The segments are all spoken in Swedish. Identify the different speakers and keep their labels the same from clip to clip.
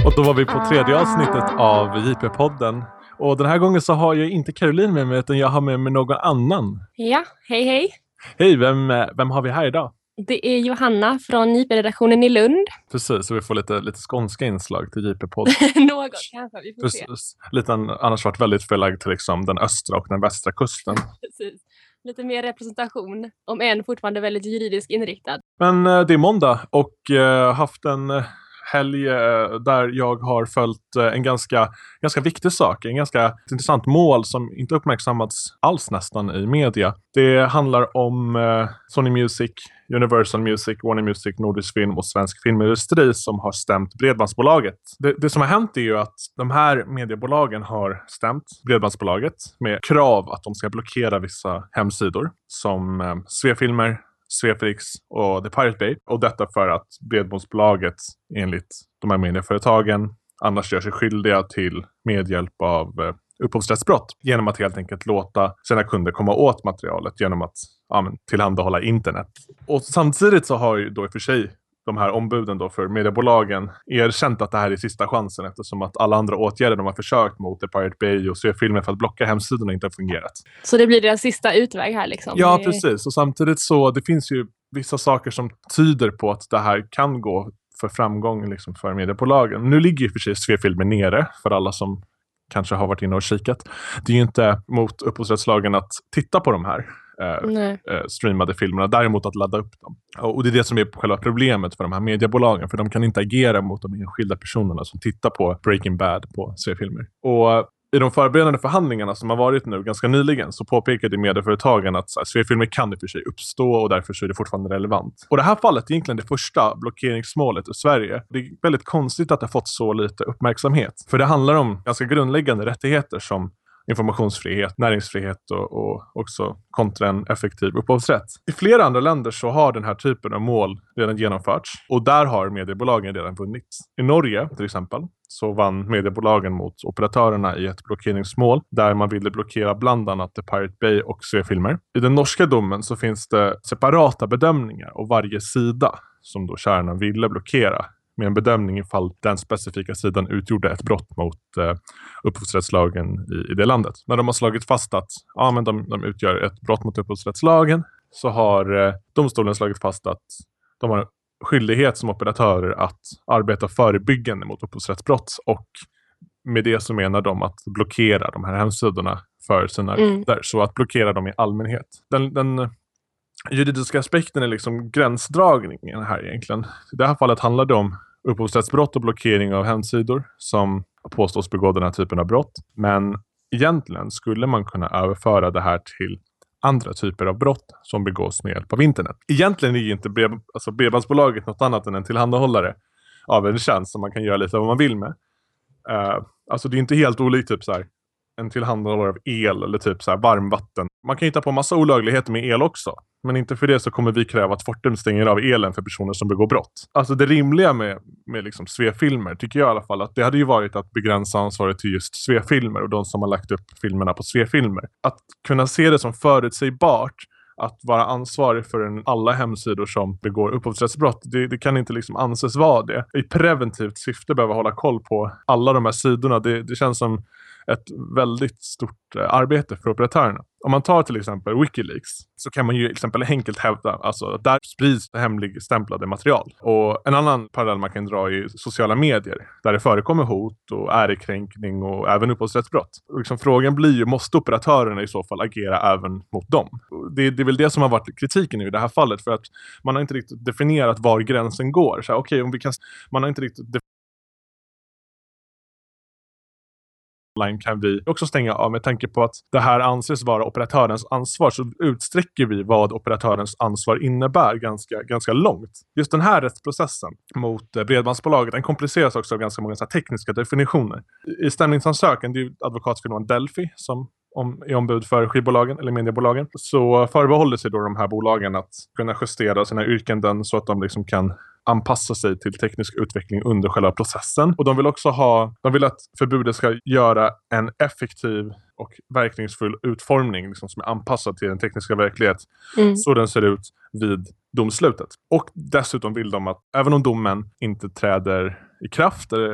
Speaker 1: Och då var vi på tredje avsnittet av JP-podden. Och den här gången så har jag inte Caroline med mig, utan jag har med mig någon annan.
Speaker 2: Ja, hej.
Speaker 1: Hej, vem har vi här idag?
Speaker 2: Det är Johanna från JP-redaktionen i Lund.
Speaker 1: Precis, så vi får lite skånska inslag till JP-podden.
Speaker 2: Något kanske, vi får
Speaker 1: Precis. Lite annars varit väldigt förlagd till liksom den östra och den västra kusten.
Speaker 2: Precis. Lite mer representation, om än fortfarande väldigt juridiskt inriktad.
Speaker 1: Men det är måndag och haft en helg där jag har följt en ganska viktig sak. En ganska intressant mål som inte uppmärksammats alls nästan i media. Det handlar om Sony Music, Universal Music, Warner Music, Nordisk Film och Svensk Filmindustri som har stämt Bredbandsbolaget. Det som har hänt är ju att de här mediebolagen har stämt Bredbandsbolaget med krav att de ska blockera vissa hemsidor som Svefilmer, Sveflix och The Pirate Bay. Och detta för att Bredbandsbolaget enligt de här medieföretagen annars gör sig skyldiga till medhjälp av upphovsrättsbrott genom att helt enkelt låta sina kunder komma åt materialet genom att tillhandahålla internet. Och samtidigt så har ju då i och för sig de här ombuden då för mediebolagen erkänt att det här är sista chansen eftersom att alla andra åtgärder de har försökt mot The Pirate Bay och Svefilmer för att blocka hemsidorna inte har fungerat.
Speaker 2: Så det blir deras sista utväg här liksom?
Speaker 1: Ja, precis. Och samtidigt så det finns ju vissa saker som tyder på att det här kan gå för framgång liksom för mediebolagen. Nu ligger ju för sig Svefilmer nere för alla som kanske har varit inne och kikat. Det är ju inte mot upphovsrättslagen att titta på de här streamade filmerna, däremot att ladda upp dem. Och det är det som är själva problemet för de här mediebolagen, för de kan inte agera mot de enskilda personerna som tittar på Breaking Bad på Svefilmer. Och i de förberedande förhandlingarna som har varit nu ganska nyligen så påpekade medieföretagen att Svefilmer kan i och för sig uppstå och därför så är det fortfarande relevant. Och det här fallet är egentligen det första blockeringsmålet i Sverige. Det är väldigt konstigt att det har fått så lite uppmärksamhet. För det handlar om ganska grundläggande rättigheter som informationsfrihet, näringsfrihet och också kontra en effektiv upphovsrätt. I flera andra länder så har den här typen av mål redan genomförts och där har mediebolagen redan vunnit. I Norge till exempel så vann mediebolagen mot operatörerna i ett blockeringsmål där man ville blockera bland annat The Pirate Bay och Svefilmer. I den norska domen så finns det separata bedömningar och varje sida som då kärnan ville blockera med en bedömning ifall den specifika sidan utgjorde ett brott mot upphovsrättslagen i det landet. När de har slagit fast att de utgör ett brott mot upphovsrättslagen så har domstolen slagit fast att de har skyldighet som operatörer att arbeta förebyggande mot upphovsrättsbrott och med det så menar de att blockera de här hemsidorna för sina kunder. Så att blockera dem i allmänhet. Den juridiska aspekten är liksom gränsdragningen här egentligen. I det här fallet handlar det om upphovsrättsbrott och blockering av hemsidor som påstås begå den här typen av brott. Men egentligen skulle man kunna överföra det här till andra typer av brott som begås med hjälp av internet. Egentligen är ju inte Bredbandsbolaget något annat än en tillhandahållare av en tjänst som man kan göra lite vad man vill med. Alltså det är inte helt olikt typ så här en tillhandahållare av el eller typ så här varmvatten. Man kan hitta på massa olagligheter med el också. Men inte för det så kommer vi kräva att Fortum stänger av elen för personer som begår brott. Alltså det rimliga med liksom Svefilmer tycker jag i alla fall att det hade ju varit att begränsa ansvaret till just Svefilmer och de som har lagt upp filmerna på Svefilmer. Att kunna se det som förutsägbart att vara ansvarig för alla hemsidor som begår upphovsrättsbrott, det kan inte liksom anses vara det. I preventivt syfte behöver hålla koll på alla de här sidorna. Det känns som ett väldigt stort arbete för operatörerna. Om man tar till exempel Wikileaks så kan man ju till exempel enkelt hävda alltså där sprids hemligstämplade material. Och en annan parallell man kan dra i sociala medier där det förekommer hot och ärekränkning och även upphovsrättsbrott. Och liksom frågan blir ju, måste operatörerna i så fall agera även mot dem? Det är väl det som har varit kritiken i det här fallet, för att man har inte riktigt definierat var gränsen går. Så okej, om vi kan, man har inte riktigt kan vi också stänga av med tanke på att det här anses vara operatörens ansvar, så utsträcker vi vad operatörens ansvar innebär ganska långt. Just den här rättsprocessen mot Bredbandsbolaget, den kompliceras också av ganska många så här tekniska definitioner. I stämningsansökan, det är ju advokatsfirman Delphi som är ombud för skivbolagen eller mediebolagen, så förbehåller sig då de här bolagen att kunna justera sina yrkanden så att de liksom kan anpassa sig till teknisk utveckling under själva processen. Och de vill att förbudet ska göra en effektiv och verkningsfull utformning liksom, som är anpassad till den tekniska verklighet så den ser ut vid domslutet. Och dessutom vill de att även om domen inte träder i kraft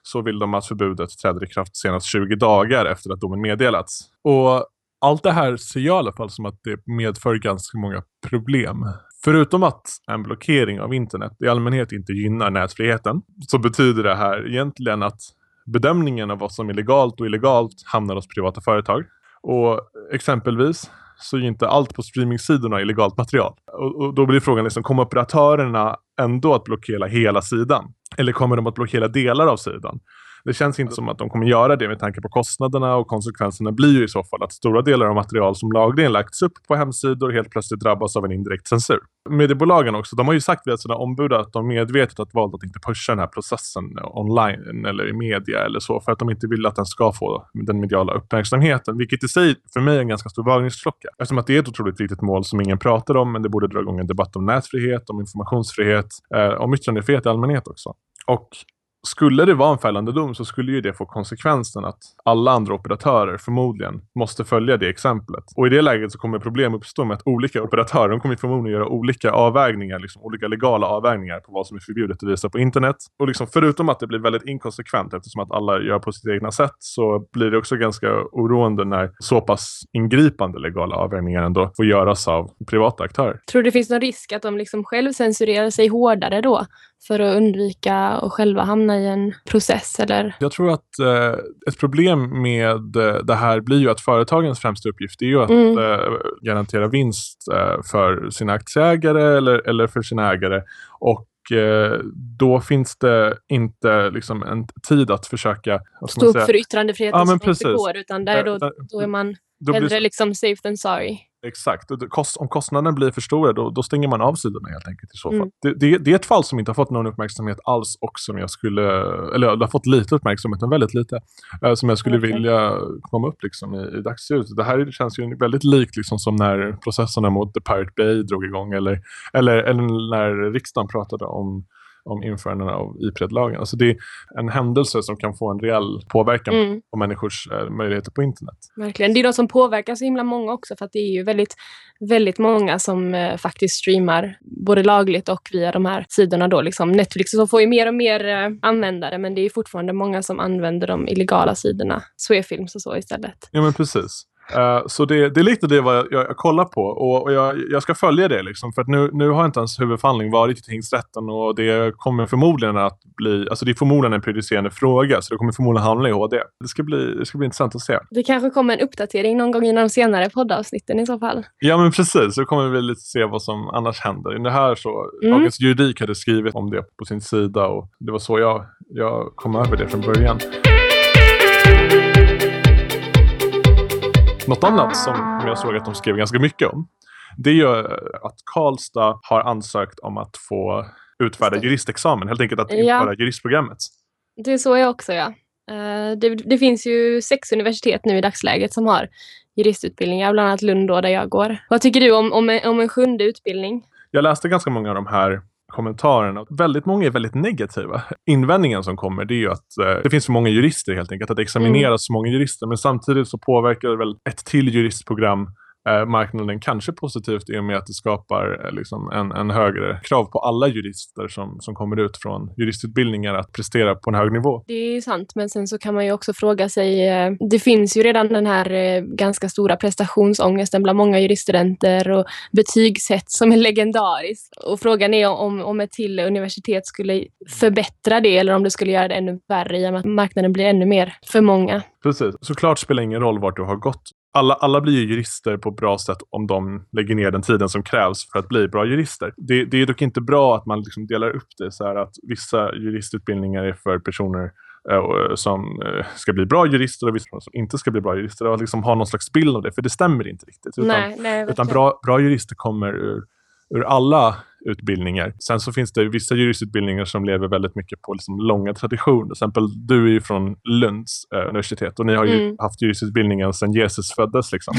Speaker 1: så vill de att förbudet träder i kraft senast 20 dagar efter att domen meddelats. Och allt det här ser jag i alla fall som att det medför ganska många problem. Förutom att en blockering av internet i allmänhet inte gynnar nätfriheten, så betyder det här egentligen att bedömningen av vad som är legalt och illegalt hamnar hos privata företag. Och exempelvis så är inte allt på streamingsidorna illegalt material. Och då blir frågan liksom, kommer operatörerna ändå att blockera hela sidan? Eller kommer de att blockera delar av sidan? Det känns inte som att de kommer göra det med tanke på kostnaderna, och konsekvenserna blir ju i så fall att stora delar av material som lagligen lagts upp på hemsidor helt plötsligt drabbas av en indirekt censur. Mediebolagen också, de har ju sagt via sina ombud att de medvetet har valt att inte pusha den här processen online eller i media eller så, för att de inte vill att den ska få den mediala uppmärksamheten, vilket i sig för mig är en ganska stor varningsklocka. Eftersom att det är ett otroligt viktigt mål som ingen pratar om, men det borde dra igång en debatt om nätfrihet, om informationsfrihet, om yttrandefrihet i allmänhet också. Och skulle det vara en fällande dom så skulle ju det få konsekvensen att alla andra operatörer förmodligen måste följa det exemplet. Och i det läget så kommer problem uppstå med att olika operatörer, de kommer förmodligen göra olika avvägningar, liksom olika legala avvägningar på vad som är förbjudet att visa på internet. Och liksom förutom att det blir väldigt inkonsekvent eftersom att alla gör på sitt egna sätt, så blir det också ganska oroande när så pass ingripande legala avvägningar ändå får göras av privata aktörer.
Speaker 2: Tror du det finns någon risk att de liksom själv censurerar sig hårdare då för att undvika att själva hamna i en process? Eller?
Speaker 1: Jag tror att ett problem med det här blir ju att företagens främsta uppgift är ju att garantera vinst för sina aktieägare eller för sina ägare. Och då finns det inte liksom en tid att försöka
Speaker 2: stå upp för yttrandefriheten,
Speaker 1: ja,
Speaker 2: som inte går, utan där då är man hellre liksom safe than sorry.
Speaker 1: Exakt. Om kostnaden blir för stora, då stänger man av sidorna helt enkelt i så fall. Det är ett fall som inte har fått någon uppmärksamhet alls, och som jag skulle, eller det har fått lite uppmärksamhet, men väldigt lite, som jag skulle vilja komma upp liksom i dagsljuset. Det här känns ju väldigt likt liksom som när processerna mot The Pirate Bay drog igång, eller när riksdagen pratade om införanden av IP-lagen. Alltså det är en händelse som kan få en reell påverkan på människors möjligheter på internet.
Speaker 2: Verkligen. Det är de som påverkar så himla många också, för att det är ju väldigt, väldigt många som faktiskt streamar både lagligt och via de här sidorna då. Liksom Netflix så får ju mer och mer användare, men det är fortfarande många som använder de illegala sidorna. Swefilms och så istället.
Speaker 1: Ja, men precis. Så det är lite det vad jag kollar på, och jag ska följa det liksom, för att nu har inte ens huvudförhandling varit i tingsrätten, och det kommer förmodligen att bli, alltså det är förmodligen en prejudicerande fråga, så det kommer förmodligen hamna i HD. Det ska bli intressant att se.
Speaker 2: Det kanske kommer en uppdatering någon gång i de senare poddavsnitten i så fall.
Speaker 1: Ja, men precis, så kommer vi lite se vad som annars händer. I det här så Dagens Juridik hade skrivit om det på sin sida, och det var så jag kom över det från början. Något annat som jag såg att de skrev ganska mycket om, det är ju att Karlstad har ansökt om att få utfärda juristexamen, helt enkelt att införa juristprogrammet.
Speaker 2: Det såg jag också, ja. Det finns ju 6 universitet nu i dagsläget som har juristutbildningar, bland annat Lund då, där jag går. Vad tycker du om en 7:e utbildning?
Speaker 1: Jag läste ganska många av de här kommentarerna. Väldigt många är väldigt negativa. Invändningen som kommer, det är ju att det finns för många jurister helt enkelt, att det examineras så många jurister, men samtidigt så påverkar det väl ett till juristprogram marknaden kanske positivt, i och med att det skapar liksom en högre krav på alla jurister som kommer ut från juristutbildningar att prestera på en hög nivå.
Speaker 2: Det är sant, men sen så kan man ju också fråga sig, det finns ju redan den här ganska stora prestationsångesten bland många juriststudenter och betygssätt som är legendarisk. Och frågan är om ett till universitet skulle förbättra det, eller om det skulle göra det ännu värre i och med att marknaden blir ännu mer för många.
Speaker 1: Precis, såklart spelar ingen roll vart du har gått. Alla blir ju jurister på ett bra sätt om de lägger ner den tiden som krävs för att bli bra jurister. Det är dock inte bra att man liksom delar upp det så här att vissa juristutbildningar är för personer som ska bli bra jurister och vissa som inte ska bli bra jurister, och liksom ha någon slags bild av det, för det stämmer inte riktigt. Utan bra jurister kommer ur alla utbildningar. Sen så finns det vissa juristutbildningar som lever väldigt mycket på liksom långa traditioner. Till exempel, du är ju från Lunds universitet, och ni har ju haft juristutbildningen sedan Jesus föddes liksom.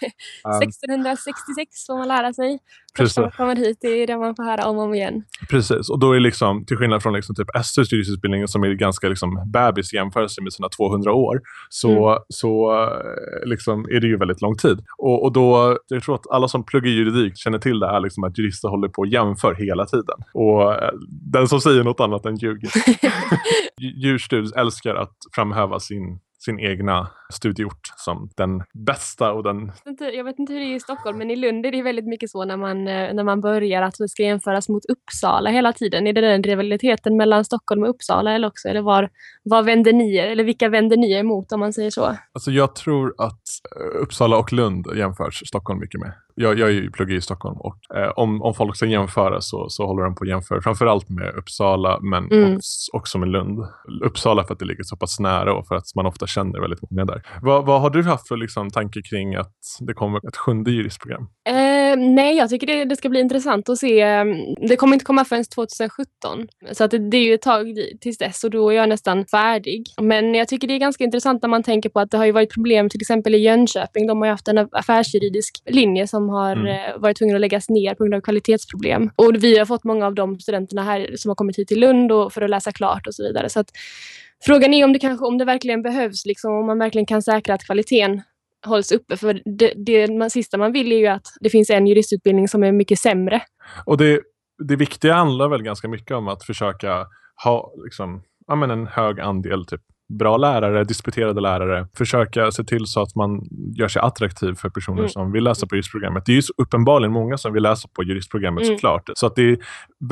Speaker 2: 1666 får man lära sig. Första man kommer hit, det är det man får höra om och om igen.
Speaker 1: Precis, och då är liksom, till skillnad från liksom typ SU:s juristutbildningen som är ganska liksom bebis i jämförelse med sina 200 år, så liksom är det ju väldigt lång tid. Och då, jag tror att alla som pluggar juridik känner till det här liksom, att jurister håller på att jämföra jämför hela tiden. Och den som säger något annat än ljuger. Djurstudier älskar att framhäva sin egna studieort som den bästa och den...
Speaker 2: Jag vet inte hur det är i Stockholm, men i Lund är det väldigt mycket så när man börjar att vi ska jämföras mot Uppsala hela tiden. Är det den rivaliteten mellan Stockholm och Uppsala eller också? Eller vad vänder ni er? Eller vilka vänder ni er emot om man säger så?
Speaker 1: Alltså jag tror att Uppsala och Lund jämförs Stockholm mycket med. Jag pluggar i Stockholm och om folk ska jämföra så håller de på att jämföra framförallt med Uppsala men också med Lund. Uppsala för att det ligger så pass nära och för att man ofta känner väldigt många där. Vad har du haft för liksom, tanke kring att det kommer ett 7:e juristprogram?
Speaker 2: Nej, jag tycker det ska bli intressant att se. Det kommer inte komma förrän 2017. Så att det är ju ett tag tills dess och då är jag nästan färdig. Men jag tycker det är ganska intressant när man tänker på att det har ju varit problem till exempel i Jönköping. De har ju haft en affärsjuridisk linje som har varit tvungen att läggas ner på grund av kvalitetsproblem. Och vi har fått många av de studenterna här som har kommit hit till Lund och för att läsa klart och så vidare. Så att frågan är om det verkligen behövs, liksom, om man verkligen kan säkra att kvaliteten hålls uppe. För det sista man vill är ju att det finns en juristutbildning som är mycket sämre.
Speaker 1: Och det viktiga handlar väl ganska mycket om att försöka ha liksom, en hög andel typ bra lärare, disputerade lärare. Försöka se till så att man gör sig attraktiv för personer som vill läsa på juristprogrammet. Det är ju så uppenbarligen många som vill läsa på juristprogrammet såklart. Så att det är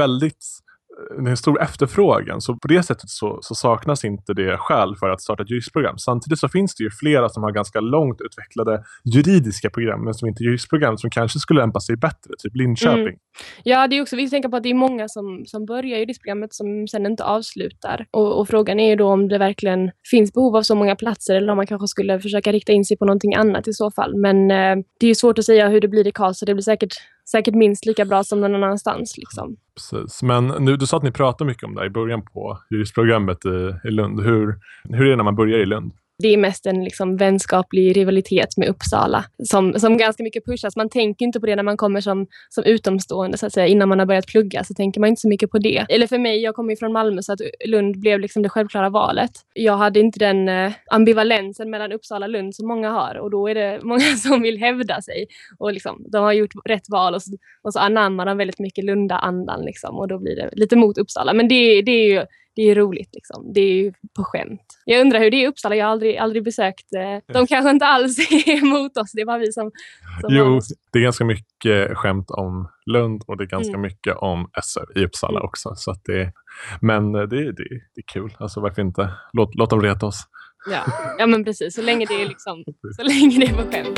Speaker 1: en stor efterfrågan. Så på det sättet så saknas inte det skäl för att starta ett juristprogram. Samtidigt så finns det ju flera som har ganska långt utvecklade juridiska program men som inte är juristprogram som kanske skulle lämpa sig bättre, typ Linköping.
Speaker 2: Ja, det är också viktigt att tänka på att det är många som börjar juristprogrammet som sen inte avslutar. Och frågan är ju då om det verkligen finns behov av så många platser eller om man kanske skulle försöka rikta in sig på någonting annat i så fall. Men det är ju svårt att säga hur det blir i Karlstad. Det blir säkert minst lika bra som någon annanstans. Liksom.
Speaker 1: Precis. Men nu, du sa att ni pratade mycket om det i början på juristprogrammet i Lund. Hur är det när man börjar i Lund?
Speaker 2: Det är mest en liksom vänskaplig rivalitet med Uppsala som ganska mycket pushas. Man tänker inte på det när man kommer som utomstående så att säga. Innan man har börjat plugga så tänker man inte så mycket på det. Eller för mig, jag kommer ju från Malmö så att Lund blev liksom det självklara valet. Jag hade inte den ambivalensen mellan Uppsala och Lund som många har. Och då är det många som vill hävda sig. Och liksom, de har gjort rätt val och så anammar de väldigt mycket Lunda-andan. Liksom, och då blir det lite mot Uppsala. Men det är roligt liksom. Det är ju på skämt. Jag undrar hur det är i Uppsala. Jag har aldrig besökt. De kanske inte alls är emot oss. Det är bara vi som
Speaker 1: Jo, det är ganska mycket skämt om Lund och det är ganska mycket om SR i Uppsala också. Så att men det är kul. Alltså varför inte? Låt dem reta oss.
Speaker 2: Ja, men precis. Så länge det är liksom, så länge det är på skämt.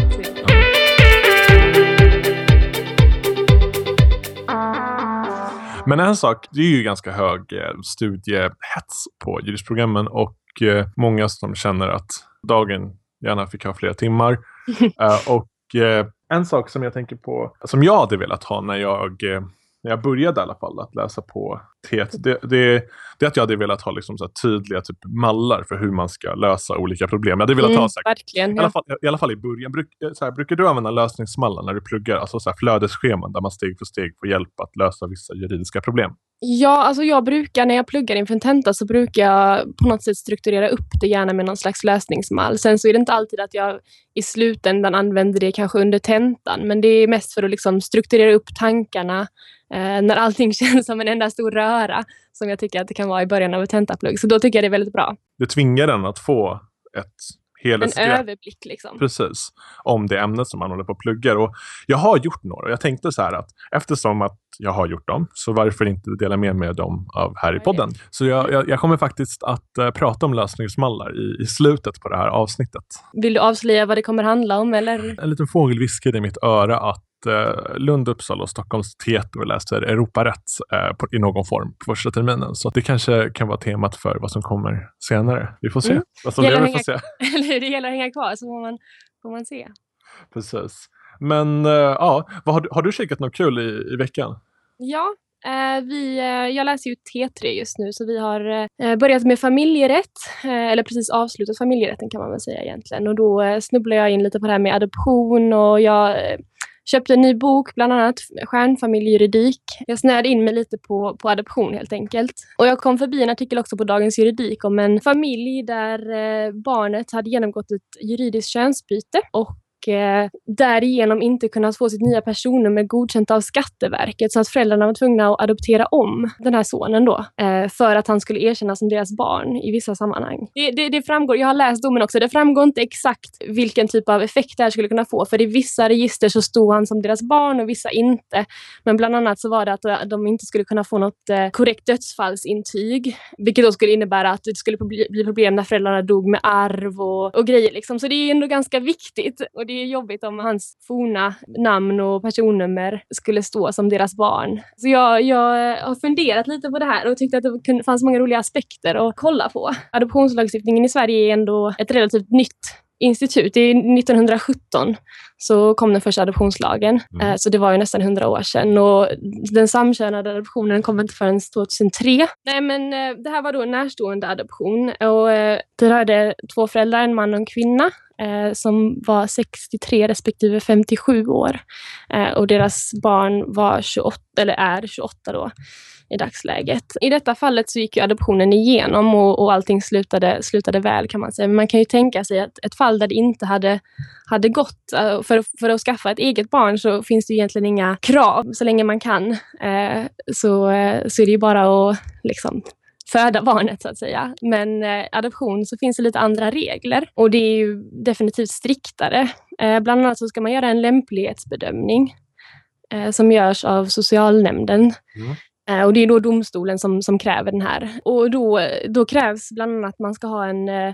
Speaker 1: Men en sak, det är ju ganska hög studiehets på juristprogrammen och många som känner att dagen gärna fick ha flera timmar. Och en sak som jag tänker på, som jag hade velat ha när jag började i alla fall att läsa på TET, det är att jag hade velat ha liksom så här tydliga typ mallar för hur man ska lösa olika problem. Jag hade velat ha
Speaker 2: verkligen,
Speaker 1: i alla fall i början. Brukar du använda lösningsmallar när du pluggar? Alltså så här flödesscheman där man steg för steg får hjälp att lösa vissa juridiska problem.
Speaker 2: Ja, alltså jag brukar när jag pluggar inför en tenta så brukar jag på något sätt strukturera upp det gärna med någon slags lösningsmall. Sen så är det inte alltid att jag i slutändan använder det kanske under tentan. Men det är mest för att liksom strukturera upp tankarna när allting känns som en enda stor röra som jag tycker att det kan vara i början av ett tentaplugg. Så då tycker jag det är väldigt bra.
Speaker 1: Det tvingar den att få en
Speaker 2: överblick liksom.
Speaker 1: Precis, om det ämnet som man håller på att plugga. Och jag har gjort några. Jag tänkte så här att eftersom att jag har gjort dem så varför inte dela med mig dem här i podden. Så jag kommer faktiskt att prata om lösningsmallar i slutet på det här avsnittet.
Speaker 2: Vill du avslöja vad det kommer handla om? Eller?
Speaker 1: En liten fågel viskade i mitt öra att Lund, Uppsala och Stockholms teater läser Europarätt i någon form på första terminen. Så det kanske kan vara temat för vad som kommer senare. Vi får se.
Speaker 2: Det gäller att hänga kvar så får man se.
Speaker 1: Precis. Men har du kikat något kul i veckan?
Speaker 2: Ja, jag läser ju T3 just nu så vi har börjat med familjerätt eller precis avslutat familjerätten kan man väl säga egentligen. Och då snubblar jag in lite på det här med adoption och jag köpte en ny bok, bland annat Stjärnfamiljejuridik. Jag snärde in mig lite på adoption helt enkelt. Och jag kom förbi en artikel också på Dagens Juridik om en familj där barnet hade genomgått ett juridiskt könsbyte. Och därigenom inte kunnat få sitt nya personnummer godkänt av Skatteverket, så att föräldrarna var tvungna att adoptera om den här sonen då, för att han skulle erkännas som deras barn i vissa sammanhang. Det framgår, jag har läst domen också, det framgår inte exakt vilken typ av effekt det här skulle kunna få, för i vissa register så stod han som deras barn och vissa inte, men bland annat så var det att de inte skulle kunna få något korrekt dödsfallsintyg, vilket då skulle innebära att det skulle bli problem när föräldrarna dog med arv och grejer liksom. Så det är ändå ganska viktigt, och det är jobbigt om hans forna namn och personnummer skulle stå som deras barn. Så jag har funderat lite på det här och tyckte att det fanns många roliga aspekter att kolla på. Adoptionslagstiftningen i Sverige är ändå ett relativt nytt institut. I 1917 så kom den första adoptionslagen. Så det var ju nästan 100 år sedan. Och den samkönade adoptionen kom inte förrän 2003. Nej, men det här var då en närstående adoption. Och det hade 2 föräldrar, en man och en kvinna, som var 63 respektive 57 år. Och deras barn var 28, eller är 28 då i dagsläget. I detta fallet så gick ju adoptionen igenom och allting slutade väl, kan man säga. Men man kan ju tänka sig att ett fall där det inte hade gått för att skaffa ett eget barn, så finns det egentligen inga krav. Så länge man kan så är det ju bara att liksom föda barnet, så att säga. Men adoption så finns det lite andra regler, och det är ju definitivt striktare. Bland annat så ska man göra en lämplighetsbedömning som görs av socialnämnden. Och det är då domstolen som kräver den här. Och då krävs bland annat att man ska ha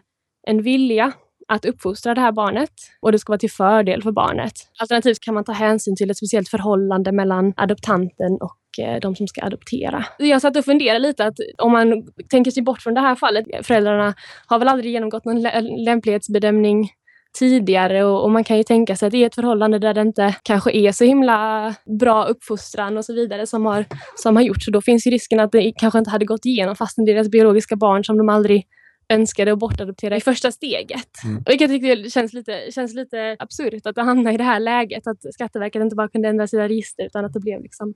Speaker 2: en vilja att uppfostra det här barnet, och det ska vara till fördel för barnet. Alternativt kan man ta hänsyn till ett speciellt förhållande mellan adoptanten och de som ska adoptera. Jag satt och funderade lite att om man tänker sig bort från det här fallet, föräldrarna har väl aldrig genomgått någon lämplighetsbedömning tidigare, och man kan ju tänka sig att det är ett förhållande där det inte kanske är så himla bra uppfostran och så vidare som har gjorts, så då finns ju risken att det kanske inte hade gått igenom fastän deras biologiska barn som de aldrig önskade att bortadoptera i första steget. Vilket jag tycker känns lite absurt att det hamnar i det här läget, att Skatteverket inte bara kunde ändra sina register utan att det blev liksom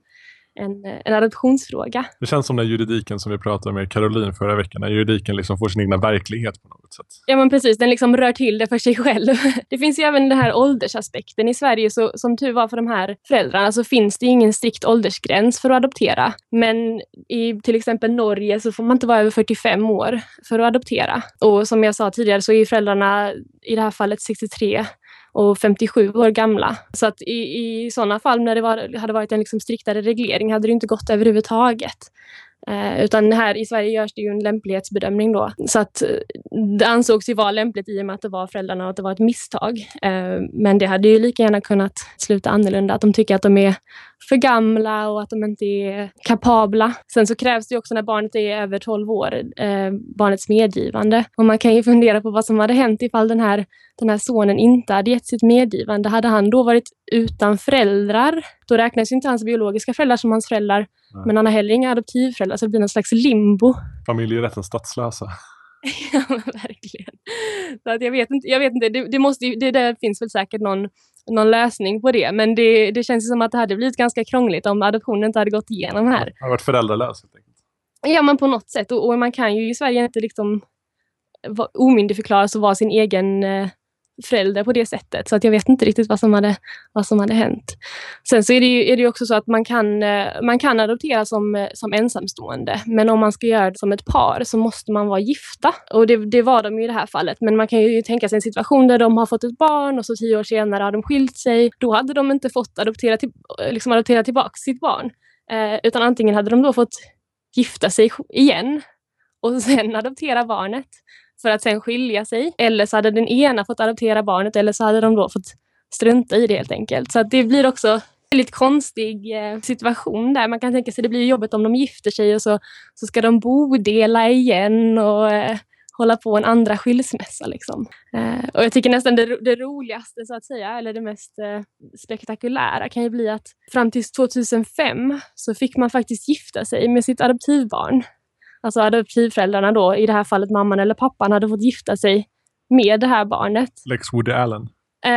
Speaker 2: en adoptionsfråga. Det
Speaker 1: känns som den juridiken som vi pratade med Caroline förra veckan, när juridiken liksom får sin egna verklighet på något sätt.
Speaker 2: Ja, men precis, den liksom rör till det för sig själv. Det finns ju även den här åldersaspekten i Sverige, så som tur var för de här föräldrarna så finns det ingen strikt åldersgräns för att adoptera. Men i till exempel Norge så får man inte vara över 45 år för att adoptera. Och som jag sa tidigare så är föräldrarna i det här fallet 63 och 57 år gamla. Så att i sådana fall när det hade varit en liksom striktare reglering hade det inte gått överhuvudtaget. Utan här i Sverige görs det ju en lämplighetsbedömning då. Så att det ansågs ju vara lämpligt i och med att det var föräldrarna och att det var ett misstag. Men det hade ju lika gärna kunnat sluta annorlunda. Att de tycker att de är för gamla och att de inte är kapabla. Sen så krävs det ju också när barnet är över 12 år barnets medgivande. Och man kan ju fundera på vad som hade hänt ifall den här sonen inte hade gett sitt medgivande. Hade han då varit utan föräldrar? Då räknas ju inte hans biologiska föräldrar som hans föräldrar. Nej. Men han har heller inga adoptivföräldrar, så det blir någon slags limbo.
Speaker 1: Familjerätten statslösa.
Speaker 2: Ja, men verkligen. Så att jag vet inte. Det finns väl säkert någon lösning på det. Men det känns som att det hade blivit ganska krångligt om adoptionen inte hade gått igenom här.
Speaker 1: Det har varit föräldralös helt enkelt.
Speaker 2: Ja, men på något sätt. Och man kan ju i Sverige inte liksom omyndigförklaras och vara sin egen förälder på det sättet. Så att jag vet inte riktigt vad som hade hänt. Sen så är det ju också så att man kan adoptera som ensamstående. Men om man ska göra det som ett par så måste man vara gifta. Och det var de ju i det här fallet. Men man kan ju tänka sig en situation där de har fått ett barn och så 10 år senare har de skilt sig. Då hade de inte fått adoptera tillbaka sitt barn. Utan antingen hade de då fått gifta sig igen och sen adoptera barnet för att sen skilja sig. Eller så hade den ena fått adoptera barnet, eller så hade de då fått strunta i det helt enkelt. Så att det blir också en lite konstig situation där. Man kan tänka sig att det blir jobbigt om de gifter sig och så ska de bodela igen och hålla på en andra skilsmässa liksom. Och jag tycker nästan det roligaste så att säga, eller det mest spektakulära kan ju bli att fram till 2005 så fick man faktiskt gifta sig med sitt adoptivbarn. Alltså adoptivföräldrarna då, i det här fallet mamman eller pappan, hade fått gifta sig med det här barnet.
Speaker 1: Lex Woody Allen.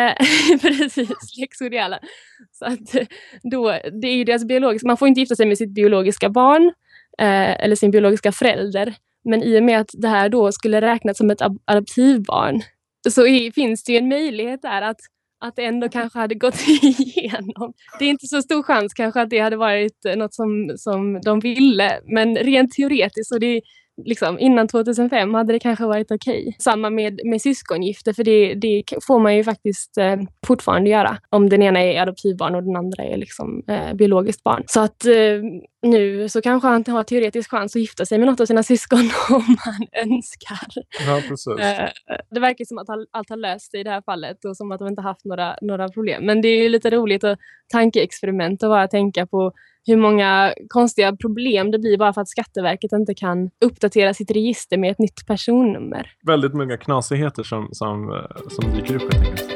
Speaker 2: Precis, Lex Woody Allen. Så att då, det är ju deras biologiska, man får inte gifta sig med sitt biologiska barn eller sin biologiska förälder. Men i och med att det här då skulle räknas som ett adoptivbarn så finns det ju en möjlighet där att det ändå kanske hade gått igenom. Det är inte så stor chans kanske att det hade varit något som de ville, men rent teoretiskt, och det liksom, innan 2005 hade det kanske varit okej. Samma med syskongifte, för det får man ju faktiskt fortfarande göra. Om den ena är adoptivbarn och den andra är liksom, biologiskt barn. Så att nu så kanske han har teoretisk chans att gifta sig med något av sina syskon om han önskar.
Speaker 1: Ja, precis.
Speaker 2: Det verkar som att allt har löst sig i det här fallet och som att de inte haft några problem. Men det är ju lite roligt att tankeexperiment och bara tänka på hur många konstiga problem det blir bara för att Skatteverket inte kan uppdatera sitt register med ett nytt personnummer.
Speaker 1: Väldigt många knasigheter som dyker upp helt enkelt.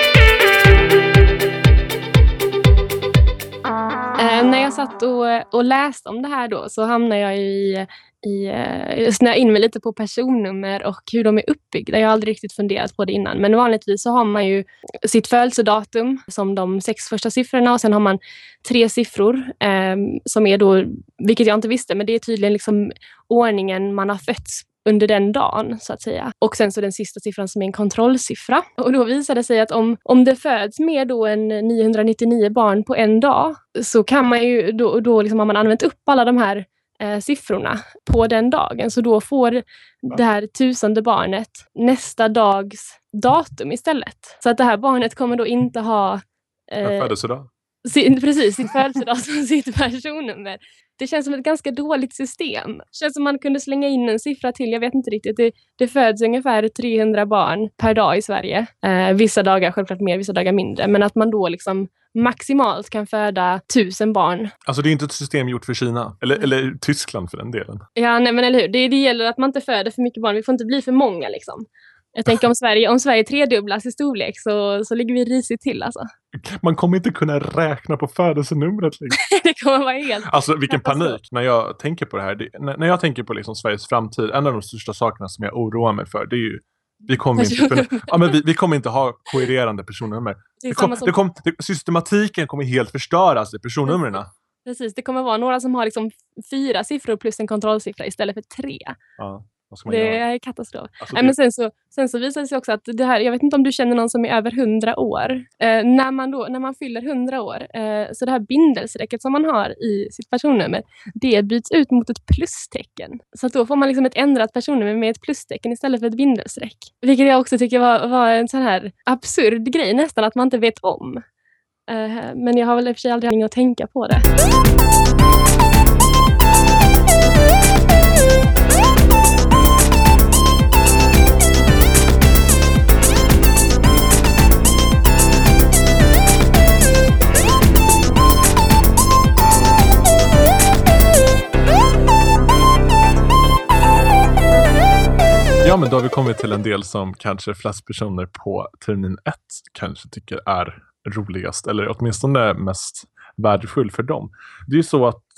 Speaker 2: När jag satt och läste om det här då, så hamnade jag snöade in mig lite på personnummer och hur de är uppbyggda. Jag har aldrig riktigt funderat på det innan. Men vanligtvis så har man ju sitt födelsedatum som de 6 första siffrorna, och sen har man 3 siffror som är då, vilket jag inte visste, men det är tydligen liksom ordningen man har fötts under den dagen, så att säga. Och sen så den sista siffran som är en kontrollsiffra. Och då visade det sig att om det föds mer då än 999 barn på en dag, så kan man ju då liksom har man använt upp alla de här siffrorna på den dagen. Så då får det här 1000:e barnet nästa dags datum istället. Så att det här barnet kommer då inte ha
Speaker 1: födelsedag.
Speaker 2: Precis, sitt födelsedag som sitt personnummer. Det känns som ett ganska dåligt system. Det känns som man kunde slänga in en siffra till. Jag vet inte riktigt. Det föds ungefär 300 barn per dag i Sverige. Vissa dagar självklart mer, vissa dagar mindre. Men att man då liksom maximalt kan föda 1000 barn.
Speaker 1: Alltså det är inte ett system gjort för Kina. Eller Tyskland för den delen.
Speaker 2: Ja, nej men eller hur. Det gäller att man inte föder för mycket barn. Vi får inte bli för många liksom. Jag tänker om Sverige tredubblas i storlek så ligger vi risigt till alltså.
Speaker 1: Man kommer inte kunna räkna på födelsenumret. Liksom.
Speaker 2: Det kommer vara helt...
Speaker 1: Alltså vilken panik när jag tänker på det här. När jag tänker på liksom Sveriges framtid, en av de största sakerna som jag oroar mig för, det är ju vi kommer inte ha kohererande personnummer. Systematiken kommer helt förstöras i personnumren.
Speaker 2: Precis, det kommer vara några som har liksom 4 siffror plus en kontrollsiffra istället för 3.
Speaker 1: Ja.
Speaker 2: Det är katastrof. Alltså men sen så visar det sig också att det här, jag vet inte om du känner någon som är över 100 år. När man fyller 100 år, så det här bindelsräcket som man har i sitt personnummer, det byts ut mot ett plustecken. Så att då får man liksom ett ändrat personnummer med ett plustecken istället för ett bindelsräck. Vilket jag också tycker var en sån här absurd grej nästan, att man inte vet om. Men jag har väl i och för sig aldrig haft att tänka på det.
Speaker 1: Ja, men då har vi kommit till en del som kanske flest personer på termin 1 kanske tycker är roligast, eller åtminstone mest värdefull för dem. Det är ju så att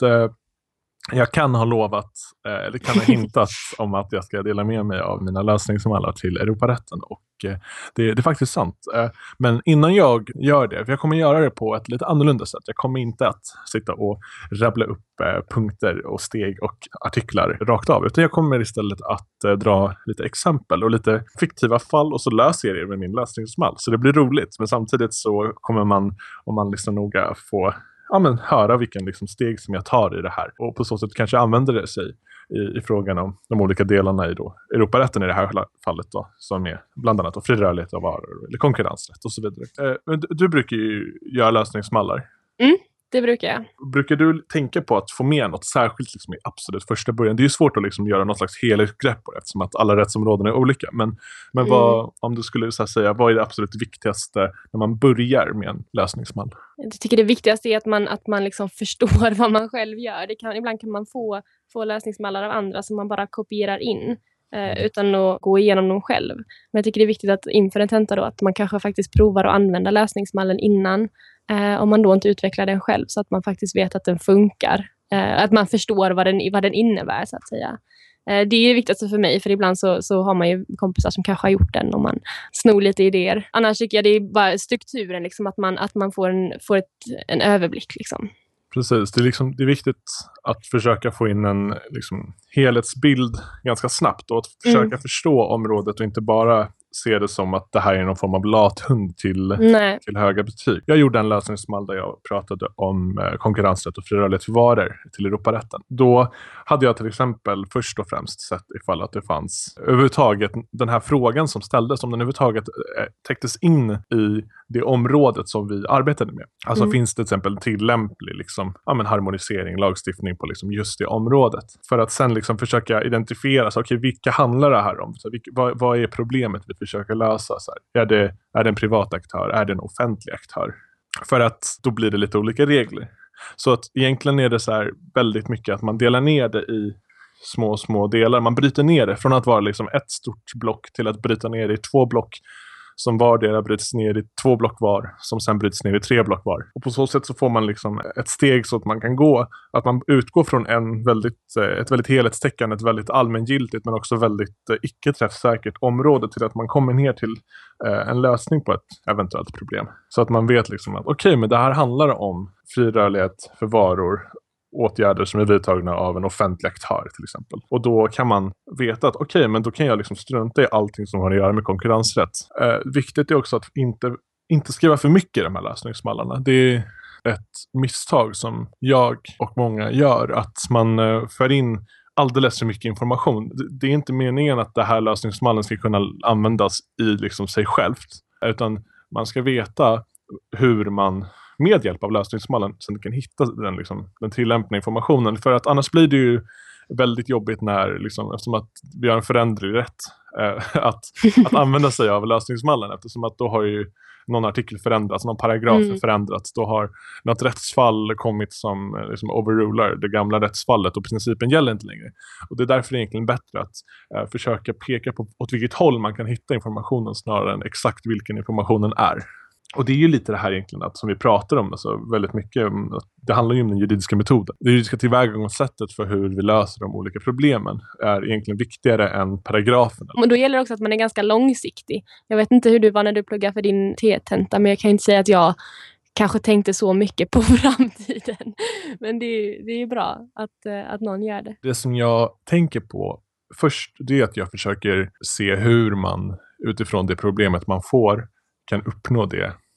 Speaker 1: jag kan ha lovat, eller kan ha hintat om att jag ska dela med mig av mina lösningsmallar till Europarätten, och det är faktiskt sant. Men innan jag gör det, för jag kommer göra det på ett lite annorlunda sätt. Jag kommer inte att sitta och rabbla upp punkter och steg och artiklar rakt av, utan jag kommer istället att dra lite exempel och lite fiktiva fall, och så löser jag det med min lösningsmall. Så det blir roligt, men samtidigt så kommer man, om man lyssnar noga, få höra vilken liksom steg som jag tar i det här. Och på så sätt kanske använder det sig i frågan om de olika delarna i då Europarätten i det här fallet då, som är bland annat då fri rörlighet av varor eller konkurrensrätt och så vidare. Men du brukar ju göra lösningsmallar.
Speaker 2: Det brukar jag.
Speaker 1: Brukar du tänka på att få med något särskilt liksom i absolut första början? Det är ju svårt att liksom göra något slags helhetsgrepp på det, eftersom att alla rättsområden är olika. Men vad, om du skulle säga, vad är det absolut viktigaste när man börjar med en lösningsmall?
Speaker 2: Jag tycker det viktigaste är att man liksom förstår vad man själv gör. Ibland kan man få lösningsmallar av andra som man bara kopierar in utan att gå igenom dem själv. Men jag tycker det är viktigt att inför en tenta då, att man kanske faktiskt provar att använda lösningsmallen innan, om man då inte utvecklar den själv, så att man faktiskt vet att den funkar. Att man förstår vad den innebär, så att säga. Det är det viktigaste för mig, för ibland så har man ju kompisar som kanske har gjort den och man snor lite idéer. Annars tycker jag det är bara strukturen, liksom, att man får en överblick. Liksom.
Speaker 1: Precis, det är viktigt att försöka få in en liksom helhetsbild ganska snabbt och att försöka förstå området och inte bara se det som att det här är någon form av lathund till höga betyg. Jag gjorde en lösningsmall där jag pratade om konkurrensrätt och fri rörlighet för varor till Europarätten. Då hade jag till exempel först och främst sett ifall att det fanns överhuvudtaget den här frågan som ställdes, om den överhuvudtaget täcktes in i det området som vi arbetade med. Alltså finns det till exempel tillämplig liksom, harmonisering, lagstiftning på liksom just det området. För att sen liksom försöka identifiera, så, okay, vilka handlar det här om? Så, vad är problemet vi försöker lösa? Så här, är det en privat aktör? Är det en offentlig aktör? För att då blir det lite olika regler. Så att egentligen är det så här väldigt mycket att man delar ner det i små delar. Man bryter ner det från att vara liksom ett stort block till att bryta ner det i 2 block som vardera bryts ner i 2 block var, som sen bryts ner i 3 block var. Och på så sätt så får man liksom ett steg så att man kan gå, att man utgår från ett väldigt helhetstäckande, ett väldigt allmängiltigt men också väldigt icke-träffsäkert område till att man kommer ner till en lösning på ett eventuellt problem. Så att man vet liksom att okej, men det här handlar om fri rörlighet för varor, åtgärder som är vidtagna av en offentlig aktör till exempel. Och då kan man veta att okej, men då kan jag liksom strunta i allting som har att göra med konkurrensrätt. Viktigt är också att inte skriva för mycket i de här lösningsmallarna. Det är ett misstag som jag och många gör, att man för in alldeles för mycket information. Det är inte meningen att det här lösningsmallen ska kunna användas i liksom sig självt, utan man ska veta hur man med hjälp av lösningsmallen sen kan hitta den tillämpade informationen. För att annars blir det ju väldigt jobbigt när, liksom, eftersom att vi har en föränderlig rätt att använda sig av lösningsmallen, eftersom att då har ju någon artikel förändrats, någon paragraf förändrats, då har något rättsfall kommit som liksom overrular det gamla rättsfallet och principen gäller inte längre. Och det är därför egentligen bättre att försöka peka på åt vilket håll man kan hitta informationen snarare än exakt vilken informationen är. Och det är ju lite det här egentligen att, som vi pratar om, alltså väldigt mycket, det handlar ju om den juridiska metoden. Det juridiska tillvägagångssättet för hur vi löser de olika problemen är egentligen viktigare än paragraferna.
Speaker 2: Och då gäller det också att man är ganska långsiktig. Jag vet inte hur du var när du pluggade för din T-tenta, men jag kan inte säga att jag kanske tänkte så mycket på framtiden. Men det är bra att någon gör det.
Speaker 1: Det som jag tänker på först, det är att jag försöker se hur man utifrån det problemet man får kan uppnå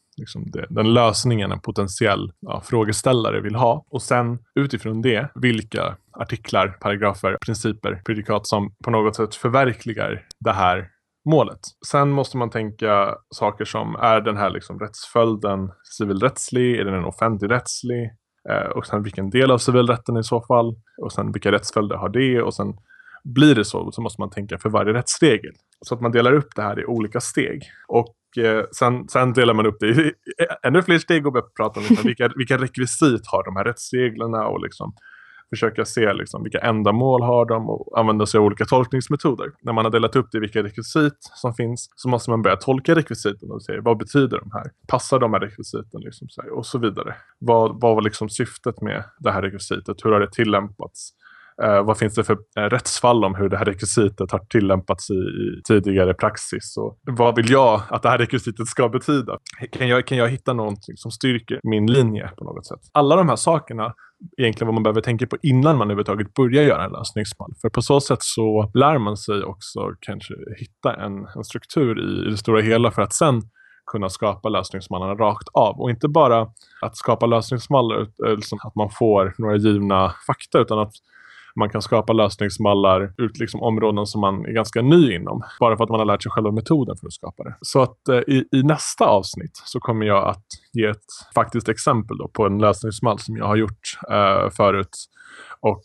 Speaker 1: den lösningen en potentiell frågeställare vill ha. Och sen utifrån det, vilka artiklar, paragrafer, principer, predikat som på något sätt förverkligar det här målet. Sen måste man tänka saker som, är den här liksom rättsföljden civilrättslig, är den offentligrättslig? Och sen vilken del av civilrätten i så fall? Och sen vilka rättsföljder har det? Och sen blir det så måste man tänka för varje rättsregel. Så att man delar upp det här i olika steg. Och sen delar man upp det i ännu fler steg och börjar prata om vilka rekvisit har de här rättsreglerna och liksom försöka se liksom vilka ändamål har de och använda sig av olika tolkningsmetoder. När man har delat upp det i vilka rekvisit som finns, så måste man börja tolka rekvisiten och se vad betyder de här? Passar de här rekvisiten liksom, och så vidare. Vad var liksom syftet med det här rekvisitet? Hur har det tillämpats? Vad finns det för rättsfall om hur det här rekvisitet har tillämpats i tidigare praxis? Och vad vill jag att det här rekvisitet ska betyda? Kan jag hitta någonting som styrker min linje på något sätt? Alla de här sakerna egentligen vad man behöver tänka på innan man överhuvudtaget börjar göra en lösningsmall. För på så sätt så lär man sig också kanske hitta en struktur i det stora hela för att sen kunna skapa lösningsmallarna rakt av. Och inte bara att skapa lösningsmallar som att man får några givna fakta, utan att man kan skapa lösningsmallar ut liksom områden som man är ganska ny inom. Bara för att man har lärt sig själva metoden för att skapa det. Så att i nästa avsnitt så kommer jag att ge ett faktiskt exempel då på en lösningsmall som jag har gjort förut. Och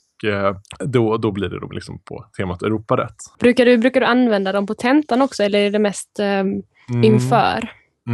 Speaker 1: då blir det då liksom på temat Europarätt.
Speaker 2: Brukar du använda dem på tentan också, eller är det mest inför?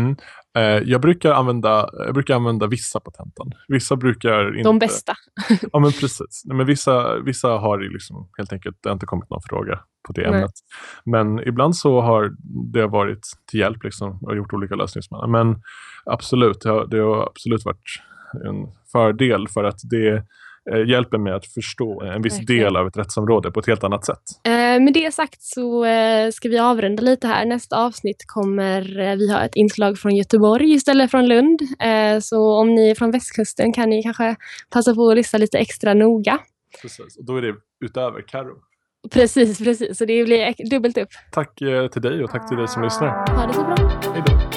Speaker 1: Jag brukar använda vissa på tentan. Vissa brukar inte.
Speaker 2: De bästa.
Speaker 1: Ja, men precis. Men vissa har det liksom helt enkelt det har inte kommit någon fråga på det ämnet. Men ibland så har det varit till hjälp liksom och gjort olika lösningar. Men absolut, det har absolut varit en fördel för att det hjälper mig att förstå en viss del av ett rättsområde på ett helt annat sätt.
Speaker 2: Med det sagt så ska vi avrunda lite här. Nästa avsnitt kommer vi ha ett inslag från Göteborg istället från Lund. Så om ni är från västkusten kan ni kanske passa på att lyssna lite extra noga.
Speaker 1: Precis, och då är det utöver Karo.
Speaker 2: Precis. Så det blir dubbelt upp.
Speaker 1: Tack till dig och tack till dig som lyssnar.
Speaker 2: Ha det så bra.
Speaker 1: Hej då.